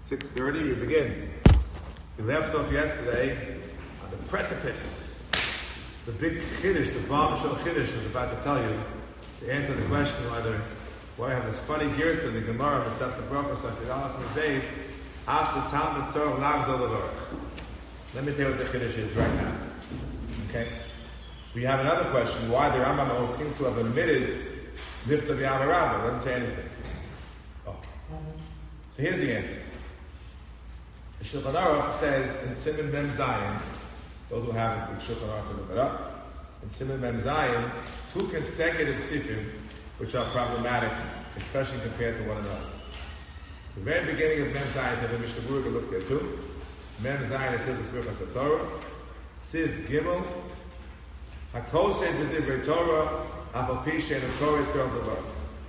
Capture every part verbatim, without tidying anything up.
six thirty, we begin. We left off yesterday on the precipice. The big chiddush, the bombshell chiddush I was about to tell you, to answer the question whether, why I have this funny gears in the Gemara, Masechta Brachos, Safir Aleph from the days, after Talmud Tzor Lav Zolavarach. Let me tell you what the chiddush is right now. Okay? We have another question, why the Rambam always seems to have omitted Nifta B'Yam Rabbah, doesn't say anything. Oh. So here's the answer. The Shulchan Aruch says in Siman Mem Zayin, those who haven't, the Shulchan Aruch look it up, in Siman Mem Zayin, two consecutive sifim which are problematic, especially compared to one another. The very beginning of Mem Zayin, the Mishnah Berurah looked there too. Mem Zayin is Hilchos Birchas HaTorah. Siv Gimel, Hakosed B'divrei Torah, Afal Pi She'en Torah Tzor B'Levarach.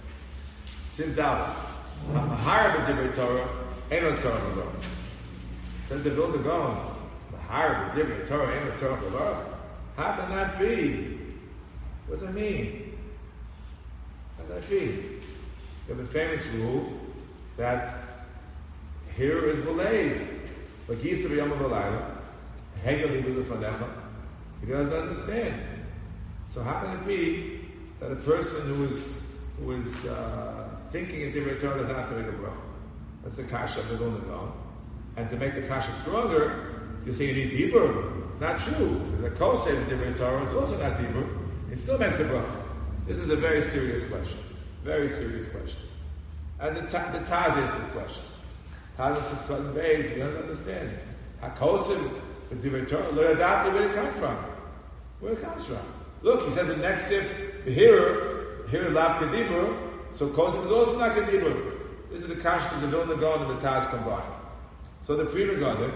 Siv Dalet, Mahar B'divrei Torah, Eino Tzor B'Levarach. Says the Vilna Gaon, Mahar B'divrei Torah, Eino Tzor B'Levarach. How can that be? What does that mean? How can that be? You have a famous rule that here is believed. V'gisa b'yom v'layla, hegel libu l'fanecha. He doesn't understand. So how can it be that a person who is who is uh, thinking in divrei Torah doesn't have to make a bracha? That's the kasha of the Vilna Gaon. And to make the kasha stronger, you say you need dibur. Not true. Because a kosei of divrei Torah is also not dibur. It still makes a bracha. This is a very serious question. Very serious question. And the, ta- the Taz asks this question. Taz says, "Cotton Bays, he doesn't understand. Hakosei the divrei Torah, lo yadati, where did it come from? Where it comes from? Look, he says in next sif, the hearer, the hearer lav kedibur, so kosei is also not kedibur. This is the kasha of the Vilna Gaon and the Taz combined. So the Pri Megadim,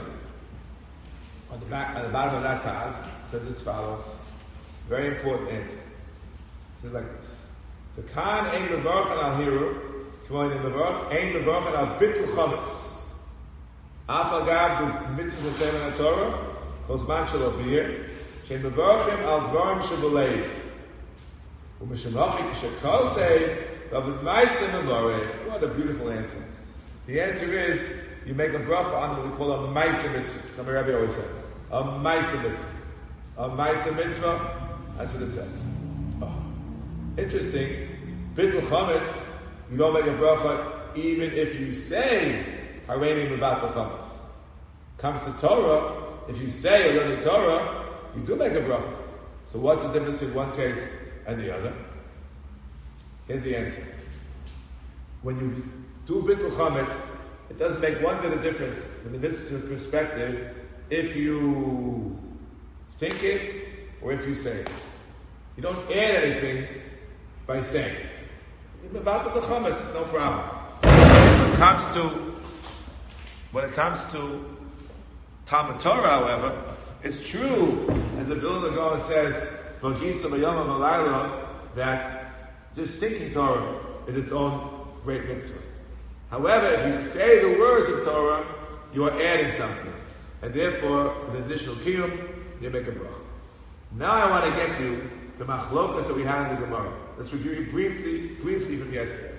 on the back, on the bottom of that Taz, says as follows. Very important answer. It's like this: the Khan ein mevarchen al hiru, k'moin ein mevarchen al bittul chametz. Afal gav the mitzvahs of Semen HaTorah, Chosman shel Abir, shein mevarchim al dvarim shebelev. U'mishemachi k'shekosei, v'avid ma'aseh mevarech. What a beautiful answer. The answer is, you make a bracha on what we call a ma'aseh mitzvah. Some Rabbi always said, a ma'aseh mitzvah. A ma'aseh mitzvah, that's what it says. Oh. Interesting. Bittul chametz, you don't make a bracha even if you say Hareini mevatel chametz. Comes to Torah, if you say you're learning Torah, you do make a bracha. So what's the difference in one case and the other? Here's the answer. When you do bittul chametz, it doesn't make one bit of difference from the business perspective if you think it or if you say it. You don't add anything by saying it. Mevatel the chametz, it's no problem. When it comes to When it comes to Talmud Torah, however, it's true, as the Vilna Gaon says, "V'gisa b'yom v'layla," that just thinking Torah is its own great mitzvah. However, if you say the words of Torah, you are adding something, and therefore, as an additional kiyum, you make a bracha. Now, I want to get to the machlokas that we had in the Gemara. Let's review briefly, briefly from yesterday.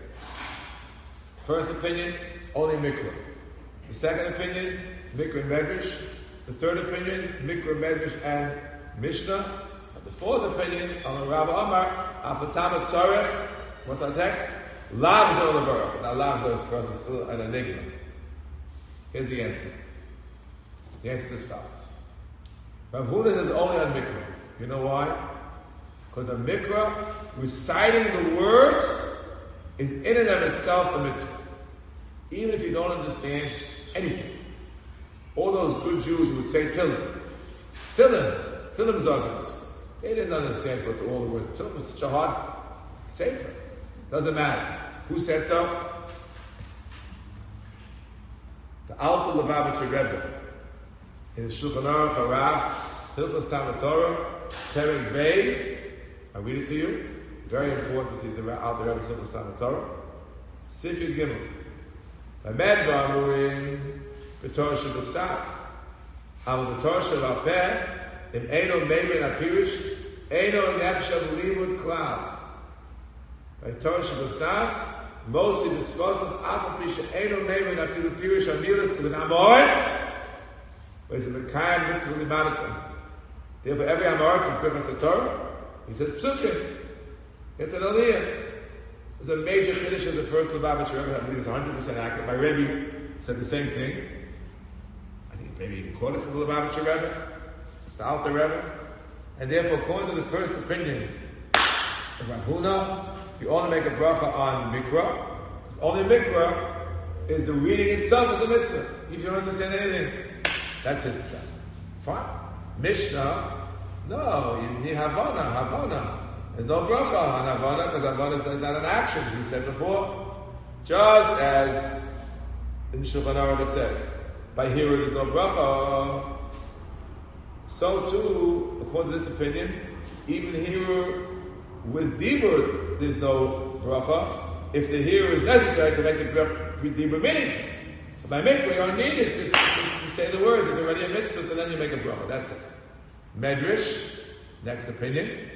First opinion, only mikra. The second opinion, Mikra and Medrash. The third opinion, Mikra, Medrash, and Mishnah. And the fourth opinion, on Rav Amar, Afatam Tzarech. What's our text? Lav Zol Levarach. Now, Lav Zol for us is still an enigma. Here's the answer. The answer is as follows. Rav Huna says only on Mikra. You know why? Because on Mikra, reciting the words is in and of itself a mitzvah. Even if you don't understand anything. All those good Jews who would say Tillim. Tillim. Tillim Zagos. They didn't understand what all the words. Tillim was such a hard sefer. Doesn't matter. Who said so? The Alpha Lubavitcher Rebbe. In the Shulchan Aruch Harav, Hilchos Talmud Torah, Perek Beis. I read it to you. Very important to see the Alpha Rebbe's Hilchos Talmud Torah. Sifid Gimel. Lamed v'amurim b'torah sheb'chsav. Aval b'torah sheb'al peh, im eino meirin apirish, eino nefesh limud klal. By Torah sheb'chsav, mostly the Svos of Afal Pisha Eino Meirin Afilu Pirish Amilis is an Amoritz, but it's a Mekayim Mitzvah Limanaka. Therefore, every Amoritz is Birchas the Torah. He says Psukim. It's an Aliyah. It's a major Chiddush of the first Lubavitcher Rebbe. I believe it's one hundred percent accurate. My Rebbe said the same thing. I think maybe even quoted from the Lubavitcher Rebbe, the Alter Rebbe. And therefore, according to the first opinion of Rav Huna, you only make a bracha on Mikra. Only Mikra is the reading itself is a mitzvah. If you don't understand anything, that's his mitzvah. Fine. Mishnah, no, you need Havana, Havana. There's no bracha on Havana because Havana is not an action, we said before. Just as in Shulchan Aruch it says, by hearing there's no bracha. So too, according to this opinion, even hearer with dibur, there's no bracha. If the hearer is necessary to make the dibur meaningful. But by mikvah, you don't need it. Just, just to say the words. It's already a mitzvah, so then you make a bracha. That's it. Medrash, next opinion.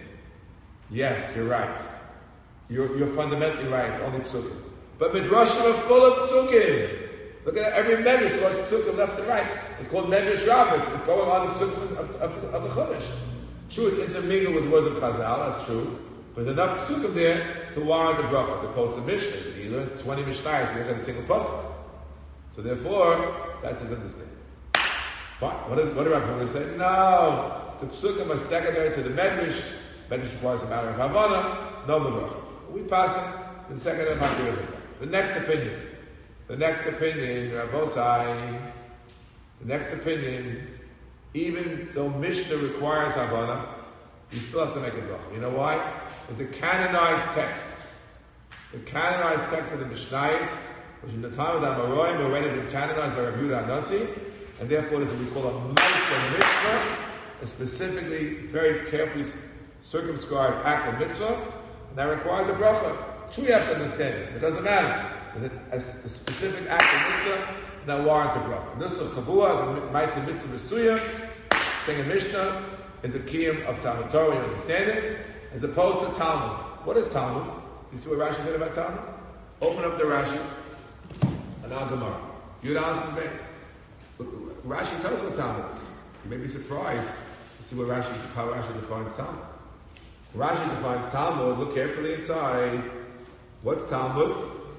Yes, you're right. You're, you're fundamentally right. It's only psukim. But midrashim are full of psukim. Look at every medrash goes psukim left to right. It's called medrash rabbit. It's going on the psukim of, of, of the chumash. True, it's intermingled with the words of Chazal. That's true. But there's enough psukim there to warrant the bracha, as opposed to Mishnah. You learn twenty Mishnayos, you don't get a single pasuk. So therefore, that's his understanding. Fine. What did, what did Rav Huna say? No, the psukim are secondary to the medrash. Medrash requires a matter of Havana, no bracha. We pass it, the second of Havana. The next opinion. The next opinion, Rabbosai, the next opinion, even though Mishnah requires Havana, you still have to make a bracha. You know why? It's a canonized text. The canonized text of the Mishnayos, which in the time of the Amoraim already been canonized by Rabbi Yehuda HaNasi, and therefore it is what we call a Ma'aseh Mitzvah, a specifically, very carefully circumscribed act of mitzvah, and that requires a bracha. True, you have to understand it. It doesn't matter. There's a, a, a specific act of mitzvah that warrants a bracha. Nusach Kavua is a Ma'aseh Mitzvah V'suya, saying a Mishnah is the kiyum of Talmud Torah, you understand it, as opposed to Talmud. What is Talmud? Do you see what Rashi said about Talmud? Open up the Rashi, and Al Gemara. Yud Aleph from the base. Rashi tells us what Talmud is. You may be surprised to see what Rashi, how Rashi defines Talmud. Rashi defines Talmud, look carefully inside. What's Talmud?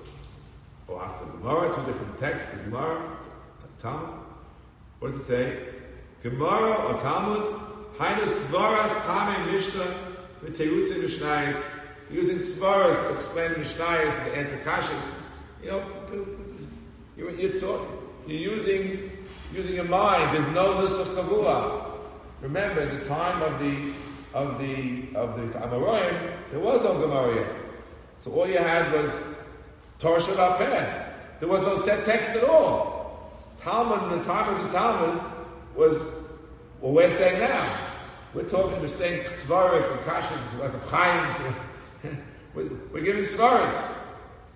Oh, after the Gemara, two different texts, the Gemara, Talmud. What does it say? Gemara or Talmud, Hainu Svaras Tame Mishnah with Teirutze Mishnayos, using Svaras to explain the Mishnayos and to answer Kashas. You know, you're, you're, talking, you're using, using your mind. There's no Nusach Kavua. Remember, at the time of the of the of the Amoraim, there was no Gemara yet. So all you had was Torah Sheba'al Peh. There was no set text at all. Talmud, in the time of the Talmud, was what we're saying now. We're talking, we're saying Svaras and Kashas, like a Chaim. we're, we're giving Svaras.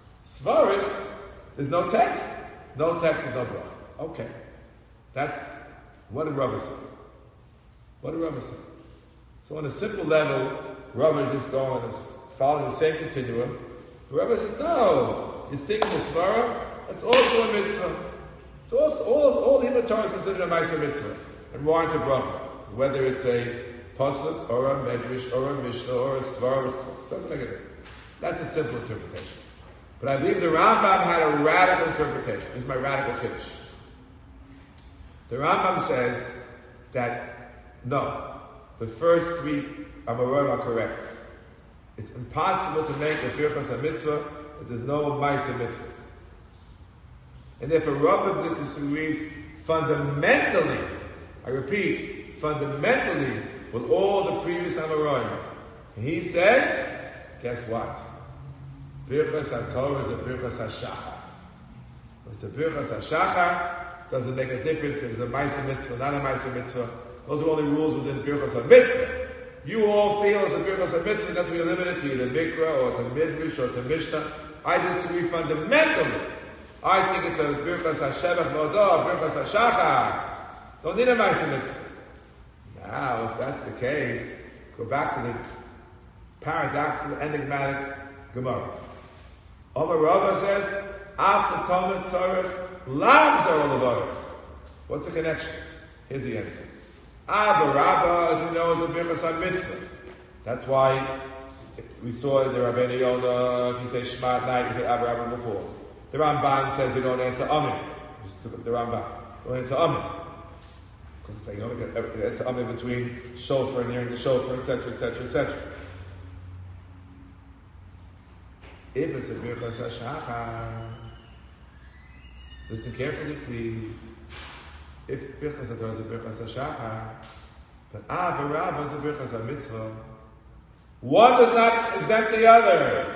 Svaras, there's no text. No text is no bracha. Okay. That's what did Rava say? What did Rava say? So on a simple level, Rava is just going and following the same continuum. Rava says, no, you're thinking the Svara, that's also a mitzvah. So also, all, all the Himmat Torah is considered a Ma'aseh mitzvah. And warrants a bracha. Whether it's a pasuk, or a medrash, or a mishnah, or a Svara, it doesn't make a difference. That's a simple interpretation. But I believe the Rambam had a radical interpretation. This is my radical chiddush. The Rambam says that, no, the first three Amoraim are correct. It's impossible to make a Birchas HaMitzvah if there's no Ma'aseh Mitzvah. And therefore, Rambam disagrees fundamentally, I repeat, fundamentally, with all the previous Amoraim. And he says, guess what? Birchas HaTorah is a Birchas HaShachar. If it's a Birchas HaShachar, doesn't make a difference if it's a Ma'aseh Mitzvah, not a Ma'aseh Mitzvah. Those are all the rules within Birchas HaMitzvah. You all feel as a Birchas HaMitzvah, that's what you're limited to, either Mikra, or to Midrash, or to Mishnah. I disagree fundamentally. I think it's a Birchas HaShebach Modah, Birchas HaShachar. Don't need a Ma'aseh Mitzvah. Now, if that's the case, let's go back to the paradoxical, enigmatic Gemara. Omar Rava says, after Talmud Tzarech, Lav Zara Levarech. What's the connection? Here's the answer. Ava Rabba, as we know, is a Birchas HaMitzvah. That's why we saw in the Rabbeinu Yonah, if you say Shema at night, you say Ava Rabba before. The Ramban says you don't answer Amen. Just look at the Ramban. You don't answer Amen. Because it's like you don't get answer Amen between shofar and hearing the shofar, et cetera, et cetera, et cetera. If it's a Birchas HaShachar, listen carefully, please. If Birchas HaTorah is a Birchas HaShachar, but Ava Rabba is a Birchas HaMitzvah, one does not exempt the other.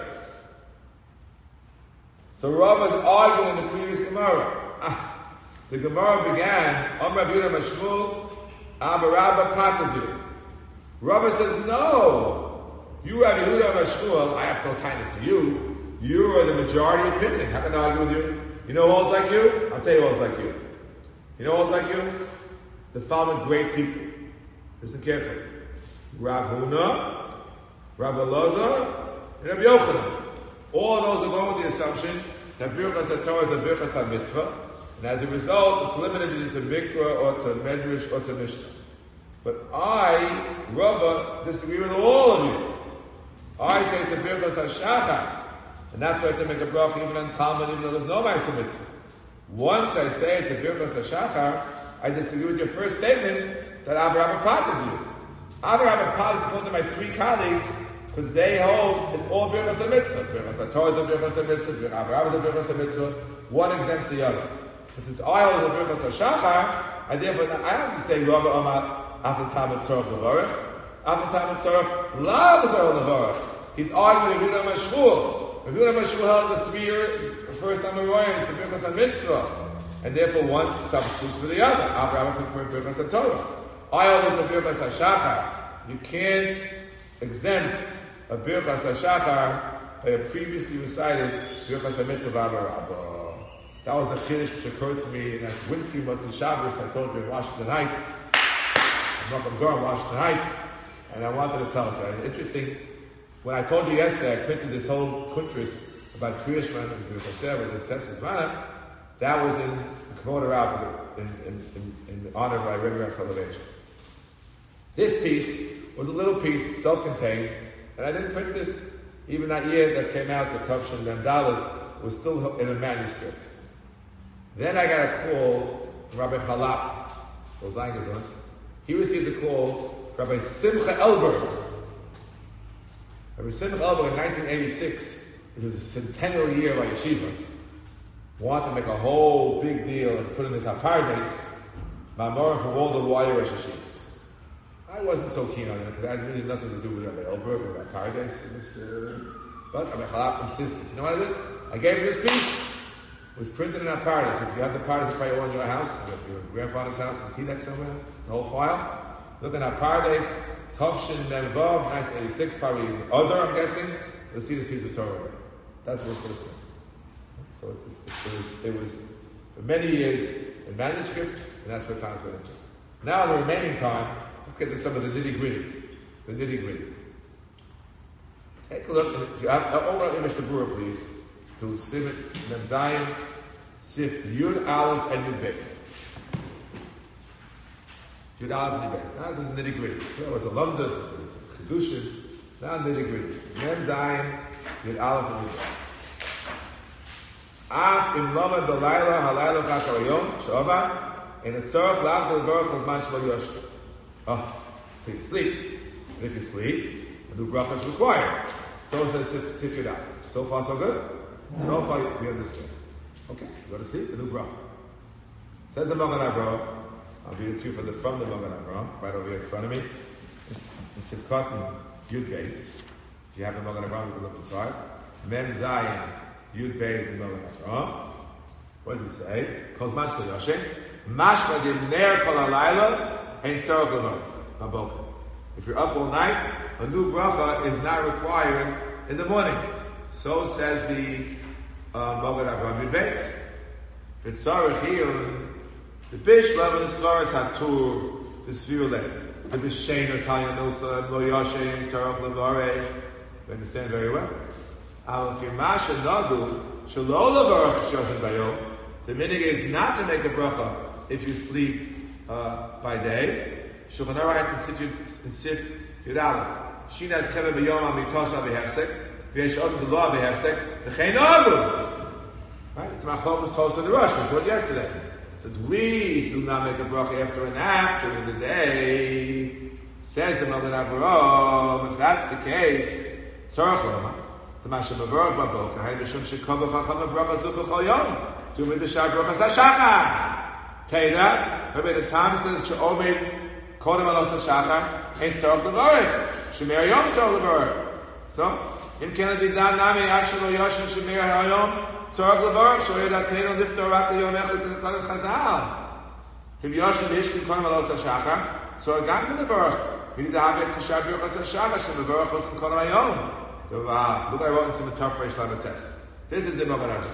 So Rabba is arguing the previous Gemara. Ah, the Gemara began, Om Rav Yehuda Mashmul, Ava Rabba Patazu. Rabba says, no, you Rav Yehuda Mashmul, I have no tightness to you. You are the majority opinion. How can I argue with you? You know who else like you? I'll tell you who else like you. You know who else like you? The following great people. Listen carefully. Rav Huna, Rav Elazar, and Rav Yochanan. All of those are going with the assumption that Birchas HaTorah is a Birchas HaMitzvah, and as a result, it's limited either to Mikra or to Medrash or to Mishnah. But I, Rava, disagree with all of you. I say it's a Birchas HaShachar, and that's why I have to make a bracha even on Talmud, even though there's no Ma'aseh Mitzvah. Once I say it's a Birchas HaShachar, I disagree with your first statement that Ava Rabba Patas you. Ava Rabba Patas, according to my three colleagues, because they hold it's all Birchas HaMitzvah. Birchas HaTorah is a Birchas HaMitzvah, Ava Rabba is a Birchas HaMitzvah. One exempts the other. But since I hold a Birchas HaShachar, I therefore I don't have to say Rava Omar after Talmud Tzorach Levarech. After Talmud Tzorach Lav Tzorach Levarech. He's arguing with Yehuda Mashmul. Yehuda Mashmul held the three-year first Amoraim. It's a Birchas HaMitzvah, and therefore one substitutes for the other. Ava Rabba for Birchas HaTorah. I hold it's a Birchas HaShachar. You can't exempt a Birchas HaShachar by a previously recited Birchas HaMitzvah Ava Rabba. That was a chiddush which occurred to me in that wintry Motzei Shabbos I told you in Washington Heights. I'm not going to Washington Heights, and I wanted to tell you. Interesting, when I told you yesterday, I printed this whole kuntris about Kriya Shema and Birchas HaSher and Sefer Zmanah. That was in the Kvod Rav in, in, in, in honor of my Rebbe Rav Soloveitchik. This piece was a little piece, self-contained, and I didn't print it. Even that year that came out, the Tavshin Mem Daled, was still in a manuscript. Then I got a call from Rabbi Chalap, so Zayngezont. He received a call from Rabbi Simcha Elberg. Rabbi Simcha Elberg in nineteen eighty-six, it was a centennial year by Yeshiva, wanted to make a whole big deal and put in his Hapardes, Mamorim from all the wire Rosh Hashivas. I wasn't so keen on it because I had really nothing to do with Rabbi Elberg, with Hapardes. Uh, but Rabbi Chalap insisted. You know what I did? I gave him this piece. It was printed in our Pardes. If you have the Pardes, you probably own your house, if your grandfather's house in T-Deck somewhere, the whole file. Look at our Pardes, Tavshin Mem Vav, nineteen eighty-six, probably other, I'm guessing. You'll see this piece of Torah there. That's what it was printed. So it, it, it, it, was, it was for many years in manuscript, and that's what found its way into. Now, in the remaining time, let's get to some of the nitty-gritty. The nitty-gritty. Take a look. If you have, over at Mishnah Berurah, please. To Sivit Mem Zayin, Sif Yud Aleph and Yud Beis. Yud Aleph and Yud Beis. Now this is the nitty gritty. That was the Lumdas, the Chedushin. Now nitty gritty. Mem Zayin, Yud Aleph and Yud Beis. Af im Lamed B'Layla Halayla Chakar Yom Shova and it's Tzorach Lav Zel Baruch Hazman Shlo Yoshka. Oh, so you sleep. And if you sleep, the new bracha is required. So says Sif, Sif Yud Aleph. So far, so good. So far, we understand. Okay, you go to sleep, the new bracha. Says the Magen Avraham, I'll read it to you from the, from the Magen Avraham, right over here in front of me. It's Sivkot and Yud Beis. If you have the Magen Avraham, you can look inside. Mem Zayin, Yud Beis, and Magen Avraham. What does he say? Kol Zman Shlo Yoshek, Mashma Din Ner Kol HaLayla, Ein Tzorach L'Mod, Maboker. If you're up all night, a new bracha is not required in the morning. So says the Magen Avraham Yud Beis. If it's Sarach Hiyun, the Bishlam and the Svaras Hatur, the Sviuleh, the Bishena Tanya Milsa, Lo Yashe, and Tzarach Levarech. You understand very well. The minig is not to make a bracha if you sleep uh, by day. Shulchan Aruch in Sif Yud Aleph. Shinas keveh b'yom al mitosa b'hefsek. V'yesh odom d'loa b'hefsek. V'chein nagu. Right? It's machlokes tosa the Rosh. We saw it yesterday. Since we do not make a bracha after a nap during the day, says the Magen Avraham, if that's the case, tzarech loma. The Masha Mavarach Baboka, Hay Mishum Shekova Chacham Bracha Zu B'chol Yom. Do with the Shah Bracha Sashachar. Tell you that. Rabbi the Tam says She'omed Kodem Alos Sashachar Ain't Tzarech L'Varech. Shemer Yom Tzarech L'Varech. So, Im Kennedy Dan Nami Avshalo Yoshin Shemer Hayom Tzarech L'Varech. Shoyed Atenu Lifto Rat Yom Echad to the Kodesh Chazal. Im Yoshin Mishkin Kodem Alos Sashachar Tzarech Gam L'Varech. We need to have it Shah Bracha Sashachar Shem L'Varech Os Kodem Hayom. So, uh, look, I wrote in some tough Reish Lamed test. This is the Magen Avraham.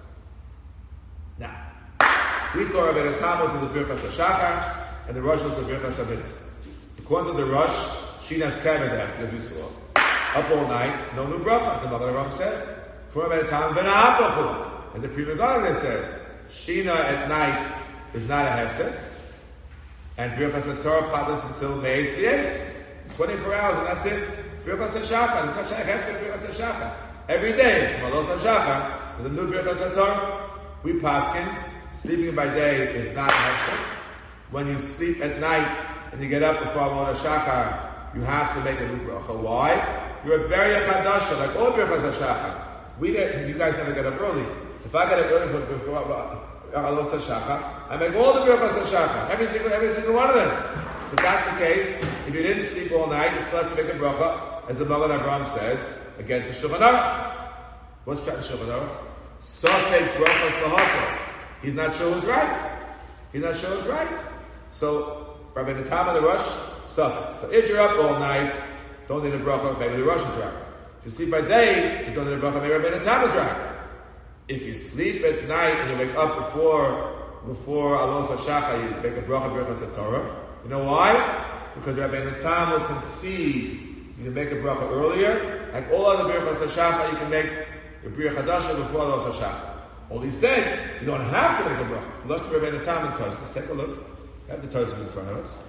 Now, we thought Rabbeinu Tam was the Birchas HaShachar, and the Rosh was the Birchas HaMitzvah. According to the Rosh, Shinas Kev is asked, as we saw. Up all night, no new bracha, as the Magen Avraham said. For Rabbeinu Tam, V'na'apachu. And the Pri Megadim says, Shina at night is not a hefsek, and Birchas HaTorah padas until Meis Dies, twenty-four hours, and that's it. Birchas HaShachar, it's not hefsek Birchas HaShachar. Every day, from Alos HaShachar, with a new Birchas HaTorah, we paskin, sleeping by day is not hefsek. When you sleep at night and you get up before Alos HaShachar, you have to make a new bracha. Why? You're a Beria Chadasha, like all Birchas HaShachar. We get, you guys never get up early. If I get up early for before Alos HaShachar, I make all the Birchas HaShachar, every single, every single one of them. So if that's the case, if you didn't sleep all night, you still have to make a bracha, as the Magen Avraham says, against the Shulchan Aruch. What's Pshat Shulchan Aruch? Sofek brachas lahaka. He's not sure who's right. He's not sure who's right. So, Rabbi Natam and the Rosh, Sofek. So if you're up all night, don't need a bracha, maybe the Rosh is right. If you sleep by day, you don't need a bracha, maybe Rabbi Natam is right. If you sleep at night and you wake up before before Alos HaShachar, you make a bracha, Birchas HaTorah. You know why? Because Rabbi Natam will concede you can make a bracha earlier. Like all other Birchas HaShachar, you can make your Bria Chadasha before Alos HaShachar. All he said, you don't have to make a bracha. Look to Rabbi Natam and Tosfos. Take a look. We have the Tosfos in front of us.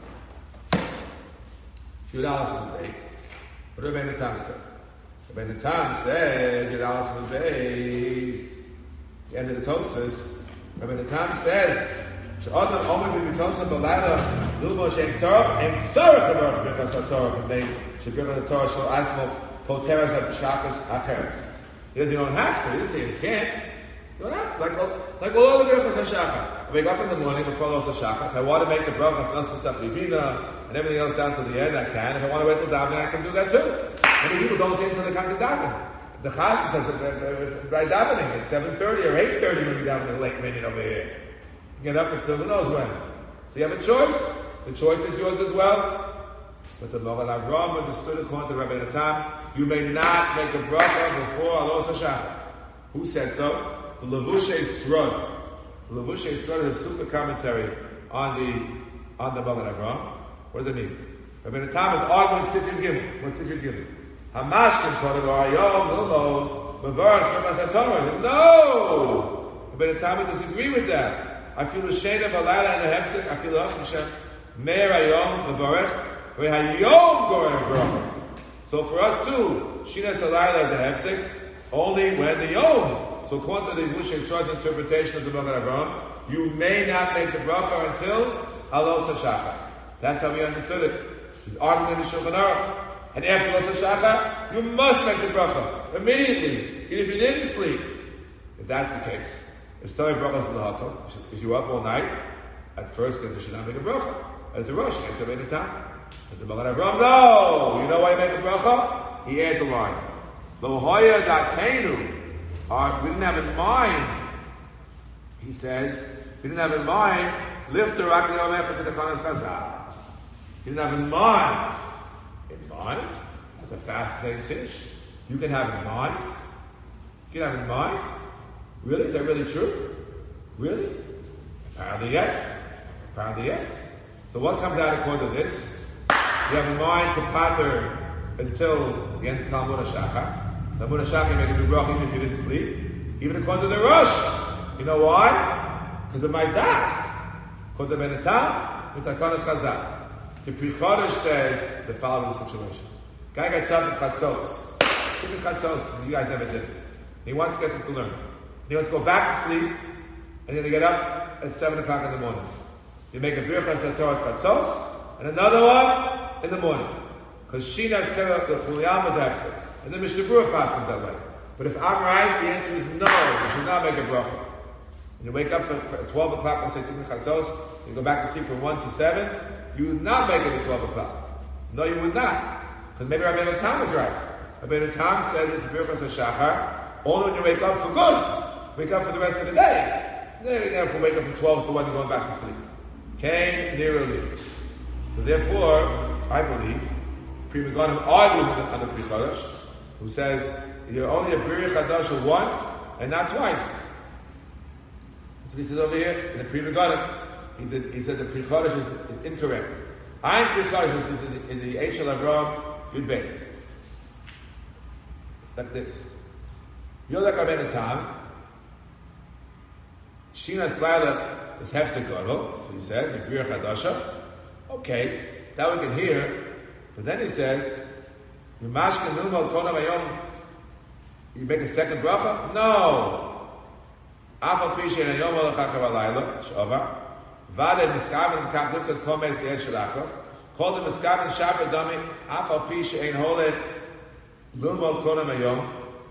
Yud Aleph from the base. What did Rabbi Natam say? Rabbi Natam said, Yud Aleph from the base. The end of the Tosfos. Rabbi Natam says, She'adam omer b'mitosa b'layla l'ilmo she'en tzarech en tzarech l'barach Birchas HaTorah b'nei she'Birchas HaTorah shel atzmo poteres ha'b'shachos acheres. He says you don't have to. He didn't say you can't. You don't have to. Like all, like all other Birchas HaShachar. I wake up in the morning before Alos HaShachar. If I want to make the brachas Nasdaq Safribina and everything else down to the end, I can. If I want to wait till davening, I can do that too. Many people don't say until they come to davening. The Chazan says that by davening at seven thirty or eight thirty when you daven the late minute over here. You get up until who knows when. So you have a choice. The choice is yours as well. But the Magen Avraham understood according to Rabbi Natam, you may not make a bracha before Alos HaShachar. Who said so? The Levushay Srod. The Levushay Srod is a super commentary on the on the Magen Avraham. What does it mean? Rabbi Natam is arguing Sifyud Gimel. What's Sifyud Gimel? Hamashkin Kodem Arayom Lilmo Mevarach Birchas HaTorah. No! Rabbi Natam disagree with that. I feel ashamed of Alayla and the Hefsek. I feel Hashem Meir Hayom Mevarach. Hayom Gorem Bracha. So for us too, Shinas Alayla is a Hefsek only when the Yom. So according to the Yevushay Srod's interpretation of the Magen Avraham, you may not make the bracha until Alos HaShachar. That's how we understood it. He's arguing in the Shulchan Aruch. And after Alos HaShachar, you must make the bracha immediately, even if you didn't sleep. If that's the case. If somebody brachas l'hakol, if you were up all night, at first you should not make a bracha. As a Rosh, you have to make a time. As the Magen Avraham, no! You know why you make a bracha? He adds the line. Lo hoya datenu. We didn't have in mind, he says, we didn't have in mind, lift the rak li'omecha to the Kohen Chazal. He didn't have in mind. In mind? That's a fascinating fish. You can have in mind. You can have in mind. Really? Is that really true? Really? Apparently yes. Apparently yes. So what comes out according to this? You have in mind to pater until the end of Talmud HaShachar. So Amun HaShach, you make a new bracha even if you didn't sleep. Even according to the Rosh. You know why? Because of my das. According to Benetam, Mitakanas Chazal. The Pri Chodesh says the following situation. Guy gets up in Chatzos. Chicken Chatzos, you guys never did it. He wants to get them to learn. He wants to go back to sleep, and then to get up at seven o'clock in the morning. You make a Bircha Satorah at Chatzos, and another one in the morning. Because Shina's Kera, the Chuliyam was absent. And then Mishnah Berurah passes that way. But if I'm right, the answer is no. You should not make a bracha. When you wake up for, for twelve o'clock, let's say Tikkun Chatzos, you go back to sleep from one to seven, you would not make it at twelve o'clock. No, you would not. Because maybe Rabbeinu Tam is right. Rabbeinu Tam says it's a Birchas HaShachar, only when you wake up for good. Wake up for the rest of the day. Then you have to wake up from twelve to one, you're going back to sleep. Kain Nirali. So therefore, I believe, Pri Megadim arguing on the Pri Chodesh, who says, you're only a Biri Chadasha once and not twice. That's what he says over here in the Pri Megadim. He, did, he said the Pri Chodesh is, is incorrect. I'm Pri Chodesh, which is in the, in the Eichel Avram Yud Beis. Like this. You're like Rabbeinu Tam. Shina Slaila is Hefsek Gadol. So he says, you're Biri Chadasha. Okay, that we can hear. But then he says, you mashkin numal kona mayom. You make a second bracha? No. Afal pishe na yom olachakav alayla shava. Vade miskaven kach liftat kol meis yesh shalachov. Kol the miskaven shabbat dami. Afal pishe ein holech numal kona mayom.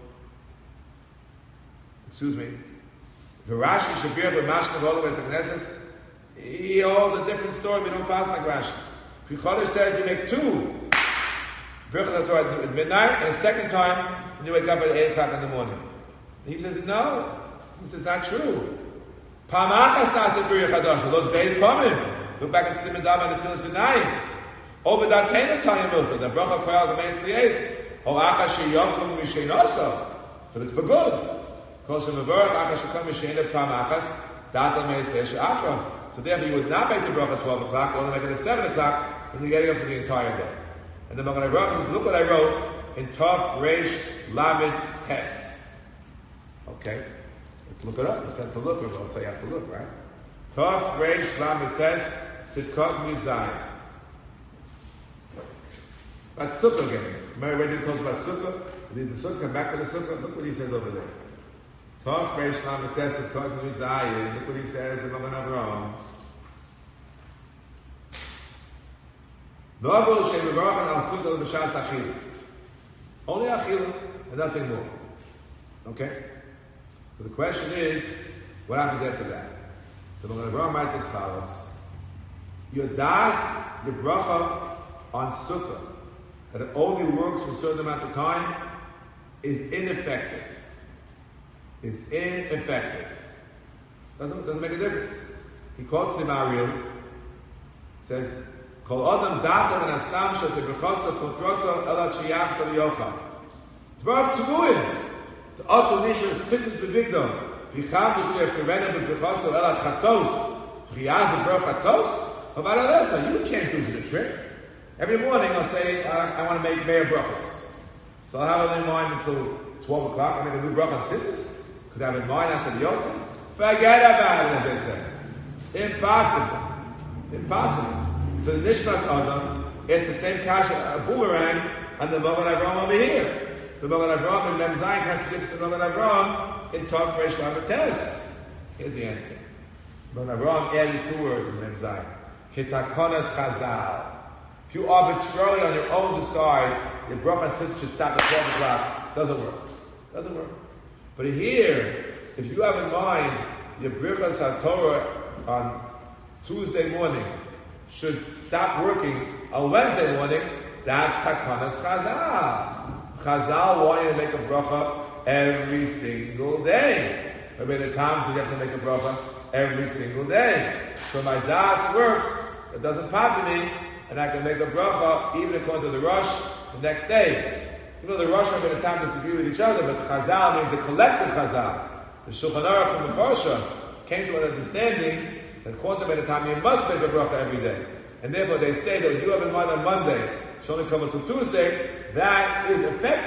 Excuse me. V'Rashi shabir b'mashkin v'olo b'esakneses. He holds a different story. We don't pass like Rashi. Pri Chodesh says you make two Birchas HaTorah at midnight, and a second time when you wake up at eight o'clock in the morning. And he says, no, this is not true. Pamachas nasa Birchas HaDasha. Those days coming. Look back at Siman Dam and Tefillah Sinai. Over that Taina Tanya Milsa, the Bracha Koyal the Meis Lies. O Achash Yokum Mishenasa. For the for good. Kosher Mevorach Achash Yokum Mishenah Pamachas Data Meis Lies Achav. So therefore you would not make the bracha at twelve o'clock, you only make it at seven o'clock, and you're getting up for the entire day. And then when I wrote, look what I wrote in Tov Reish Lamed Tes. Okay? Let's look it up. It says to look, or so you have to look, right? Tov Reish Lamed Tes Sitkot Mid Zayin. That's Sukkah again. Remember when he talks about Sukkah? Leave the Sukkah, come back to the Sukkah. Look what he says over there. Tov Reish Lamed Tes Sitkot Mid Zayin. Look what he says in Magen Avraham. Only achila and nothing more. Okay? So the question is, what happens after that? The Magen Avraham writes as follows. Your das, your bracha on sukkah, that it only works for a certain amount of time, is ineffective. Is ineffective. Doesn't, doesn't make a difference. He quotes the Mariel, says, Kol Adam Datam and Astam Shal Tebechosa Kontrosa Ela Chiyach Sal Yocham. Dvarv Tvuim. The Oto Nisha Tzitzit Bebigdom. Vicham B'Shev Terena Bebechosa Ela Chatzos. Priyaz the Bro Chatzos. About Alessa, you can't do the trick. Every morning I'll say, I, I want to make Meir Brachos. So I'll have it in mind until twelve o'clock. I make a new Brach on Tzitzis. Because I have in mind after the Yotzim. Forget about it, as they say. Impossible. Impossible. So the Nishmas Adam is the same kasha, a boomerang, and the Magen Avraham over here. The Magen Avraham in Mem Zayin contradicts the Magen Avraham in Tov Reish Lamed Tes. Here's the answer. Magen Avraham added two words in Mem Zayin. Kitakonas Chazal. If you arbitrarily on your own decide your bracha and tzitzit should stop at twelve o'clock, doesn't work. Doesn't work. But here, if you have in mind your Birchas HaTorah on Tuesday morning should stop working on Wednesday morning, that's Takanas Chazal. Chazal want you to make a bracha every single day. Maybe the time says you have to make a bracha every single day. So my das works, it doesn't pop to me, and I can make a bracha even according to the Rosh the next day. Even though the Rosh and the time disagree with each other, but Chazal means a collective Chazal. The Shulchan Aruch and the Mefarsha came to an understanding that according to the time you must make a bracha every day. And therefore they say that if you have in mind on Monday, should only come until Tuesday, that is effective.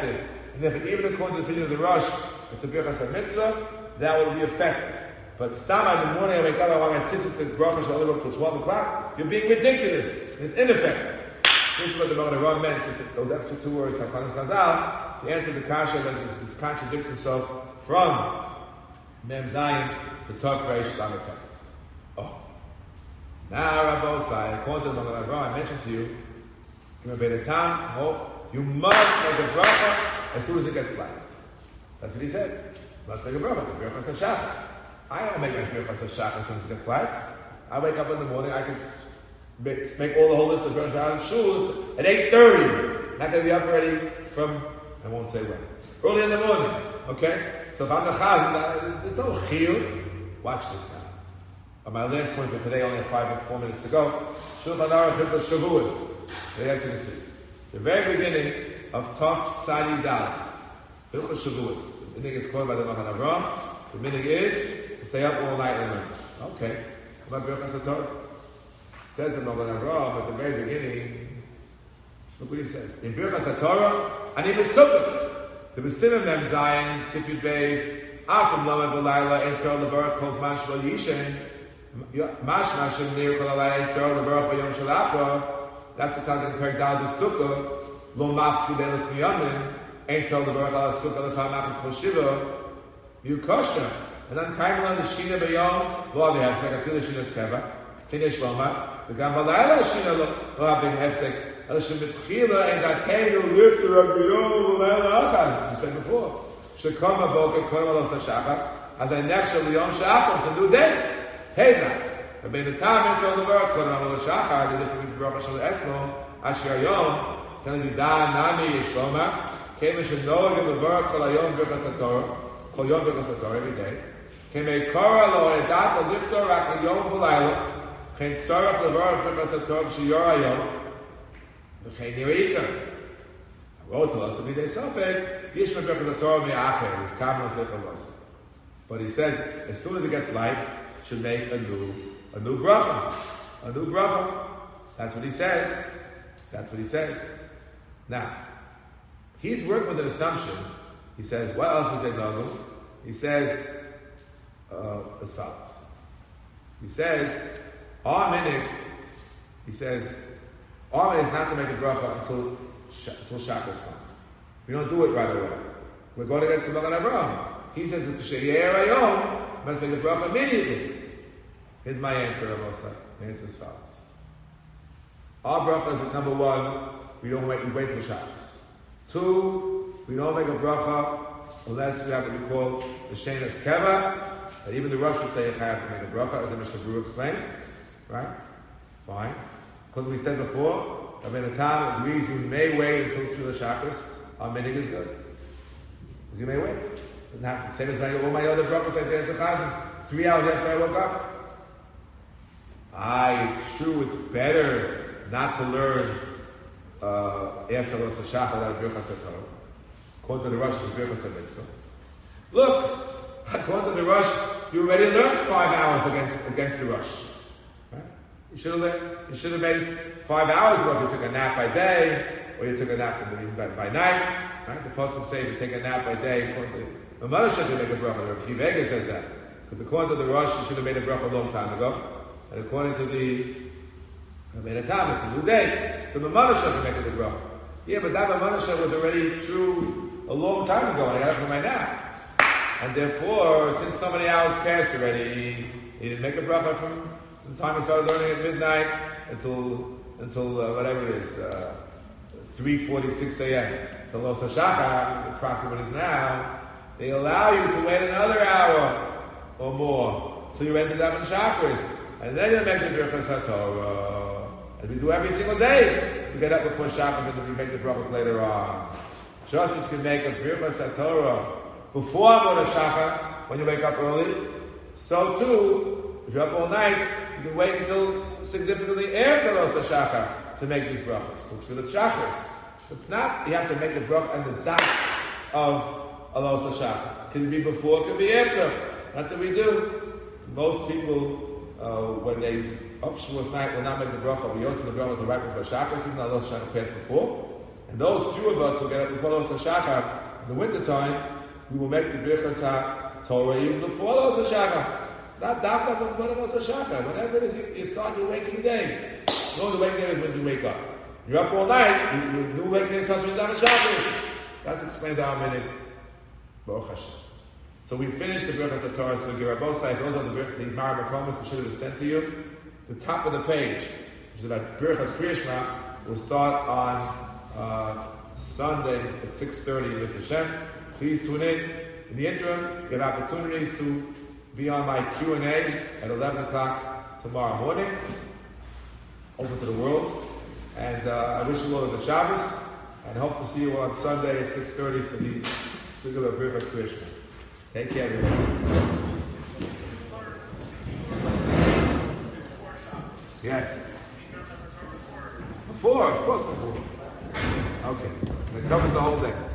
and if even according to the opinion of the Rosh, it's a birchas mitzvah, that will be effective. But stama in the morning I wake up, I want to anticipate the bracha shall only work till twelve o'clock. You're being ridiculous. It's ineffective. This is what the Magen Avraham meant with those extra two words, Takon and Chazal, to answer the kasha that this, this contradicts himself from Mem Zayin to Tov Reish Lamed Tes. Oh. Now, Rabbi Osai, according to the Magen Avraham, I mentioned to you, you must make a bracha as soon as it gets light. That's what he said. You must make a bracha. It's a bracha shachar. I don't make a bracha shachar as soon as it gets light. I wake up in the morning, I can make, make all the whole list of bracha in shul at eight thirty. Not going to be up already from, I won't say when. Early in the morning. Okay? So if I'm the chazan, there's no chiyuv. Watch this now. On my last point for today, only have five or four minutes to go. Shulchan Aruch Hilchos Shavuos. There you can see. The very beginning of Tov Tzadi Dal. Hilchos Shavuos. The minig is called by the Magen Avraham. The minig is to stay up all night and learn. Okay. What about Birchas HaTorah? Says the Magen Avraham at the very beginning. Look what he says. In Birchas HaTorah, ani mesupik. The B'Simon Mem Zayin, Sifid Beis, Afim Lamed B'Layla, Ein Torah L'Baruch Kol Zman Shlo Yishen, Mash Mashim Nir Kol Alayla, Ein Torah L'Baruch B'Yom Shel Achra. That's what's on the Perek Dal D'Sukkah. Lo Mafski Delis Miyamin, Ein Torah L'Baruch Ala Sukkah L'Kal Machim Kol Shiva, Yukosha. And then Kaimel the Shina B'Yom, Lo Avi Hefsek, I feel the Shina's Keva, Finish Loma, the Gam B'Layla Shina Lo Avi Hefsek, Elishim B'Tchila, and Datenu Lifter Agriyo L'Layla Achad. You said before. Shekoma Boker, Kodem Alos HaShachar, as I nechshel L'Yom Shachar, it's a new day. Teda. Rabbeinu Tam, Yisrael L'Baruch, Kodem Alos HaShachar, they lifted with Baruch Hashem Esmo, Asher Yom, Tani Da Nami Yishloma, Keme Shenoag L'Baruch Kol Hayom Birchas HaTorah, Kol Yom Birchas HaTorah, every day. Keme Korah Lo Edat Lifter Rak L'Yom V'Layla, Chen Tzorach L'Baruch Birchas HaTorah, Sh'yor Hayom, V'chein Nirika. I wrote to us, every day Safek, Yishma Birchas HaTorah Me'acher, with Kamen Seichel Vasa. But he says, as soon as it gets light, should make a new, a new bracha. A new bracha. That's what he says. That's what he says. Now, he's working with an assumption. He says, what else is Edagu? He says, uh, as follows. He says, our minig, he says, our minig is not to make a bracha until, until Shabbos comes. We don't do it right away. We're going against the Magen Avraham. He says that the Sheyer Ayom must make a bracha immediately. Here's my answer, Ramosa. My answer is as follows. Our bracha is, number one, we don't wait, we wait for Shabbos. Two, we don't make a bracha unless we have what we call the Shenas Keva. And even the Rosh would say, I have to make a bracha, as the Mishnah Berurah explains. Right? Fine. Because we said before, Rabbeinu Tam agrees we may wait until Tefillah Shabbos. Our minig is good. Because you may wait. Doesn't have to. Same as my, all my other brachas I say as a chazan. Three hours after I woke up. Ah, it's true, it's better not to learn uh, after Rosh Hashanah than Birchas HaTorah. According to the Rosh, it's Birchas HaMitzvah. Look, according to the Rosh, you already learned five hours against against the Rosh. Right? You should have you should have made five hours ago if you took a nap by day, or you took a nap by, by night. Right? The Pasuk say if you take a nap by day, according to the mother should make a bracha. The Vega says that because according to the Rosh, you should have made a bracha a long time ago. And according to the Rabbeinu Tam, it's a new day. So the Mamasha can make it the bracha. Yeah, but that Mamasha was already true a long time ago, and I got it from my nap. And therefore, since so many hours passed already, he didn't make a bracha from the time he started learning at midnight until until uh, whatever it is, uh, three forty-six a.m. till Los HaShachar, approximately what it is now. They allow you to wait another hour or more till you're ready to daven Shachris. And then you make the Birchas HaTorah. As we do every single day. We get up before Shabbos and then we make the brachos later on. Just as you can make a Birchas HaTorah before Avodah Shachar, when you wake up early, so too, if you're up all night, you can wait until significantly after Rosh Hashanah to make these brachos. So it's for the Shachris. It's not, you have to make the brach and the dot of Rosh Hashanah. It can be before, it can be after. That's what we do. Most people, Uh, when they up Shavuos night will not make the bracha, we to the bracha right before Shabbos, even though Rosh Hashanah passed before. And those few of us who get up before Rosh Hashanah in the wintertime, we will make the Birchas HaTorah even before Los HaShachar. Not dafta when it was HaShachar. Whenever it is, you, you start your waking day. No, the waking day is when you wake up. You're up all night, you, your new waking day starts when you're down in Shabbos. That explains our minute. Baruch Hashem. So we finished the Birchas HaTorah, so give our both sides, those are the, the Mara Makomas, which should have been sent to you. The top of the page, which is that Birchas Kriyashma, will start on uh, Sunday at six thirty with Hashem. Please tune in. In the interim, you have opportunities to be on my Q and A at eleven o'clock tomorrow morning. Open to the world. And uh, I wish you all a good Shabbos, and hope to see you on Sunday at six thirty for the Sugila Birchas Kriyashma. Take care, everyone. Yes. Before, of course, before. Okay. It covers the whole day.